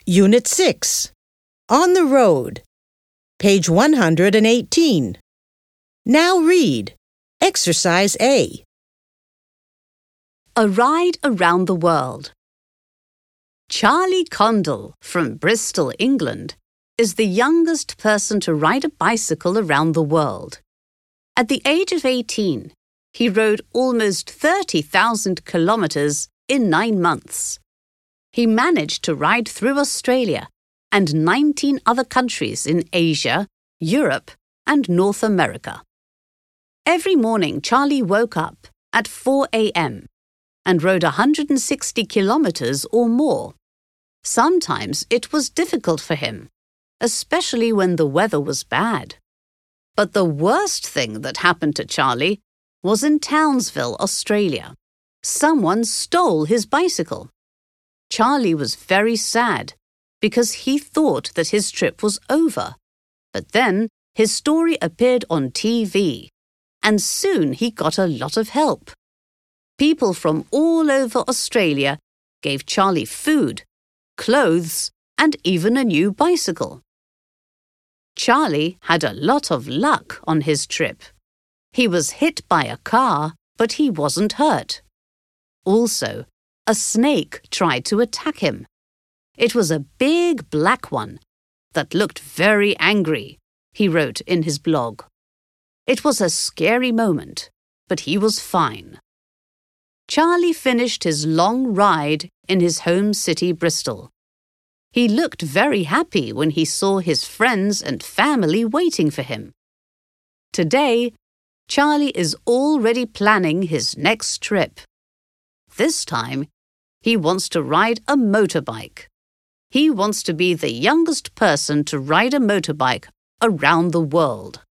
Unit 6. On the Road. Page 118. Now read. Exercise A. A Ride Around the World. Charlie Condell from Bristol, England, is the youngest person to ride a bicycle around the world. At the age of 18, he rode almost 30,000 kilometers in 9 months. He managed to ride through Australia and 19 other countries in Asia, Europe, and North America. Every morning, Charlie woke up at 4 a.m. and rode 160 kilometers or more. Sometimes it was difficult for him, especially when the weather was bad. But the worst thing that happened to Charlie was in Townsville, Australia. Someone stole his bicycle. Charlie was very sad because he thought that his trip was over. But then his story appeared on TV, and soon he got a lot of help. People from all over Australia gave Charlie food, clothes, and even a new bicycle. Charlie had a lot of luck on his trip. He was hit by a car, but he wasn't hurt. Also, a snake tried to attack him. It was a big black one that looked very angry, he wrote in his blog. It was a scary moment, but he was fine. Charlie finished his long ride in his home city, Bristol. He looked very happy when he saw his friends and family waiting for him. Today, Charlie is already planning his next trip. This time, he wants to ride a motorbike. He wants to be the youngest person to ride a motorbike around the world.